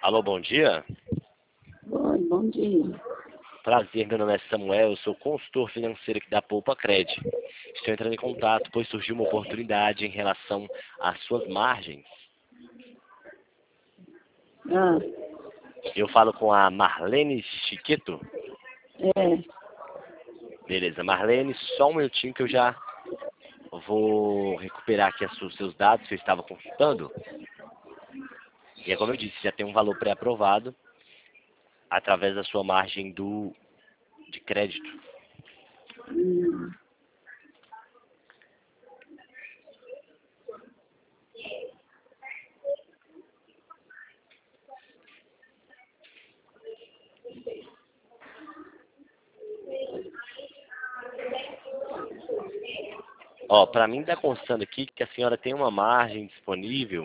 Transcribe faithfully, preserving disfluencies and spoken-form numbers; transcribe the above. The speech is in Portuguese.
Alô, bom dia. Oi, bom dia. Prazer, meu nome é Samuel, eu sou consultor financeiro aqui da Poupa Cred. Estou entrando em contato, pois surgiu uma oportunidade em relação às suas margens. Ah, Eu falo com a Marlene Chiqueto. é. Beleza, Marlene, só um minutinho que eu já vou recuperar aqui os seus dados que eu estava consultando. E é como eu disse, já tem um valor pré-aprovado através da sua margem do, de crédito. Hum, Ó, para mim está constando aqui que a senhora tem uma margem disponível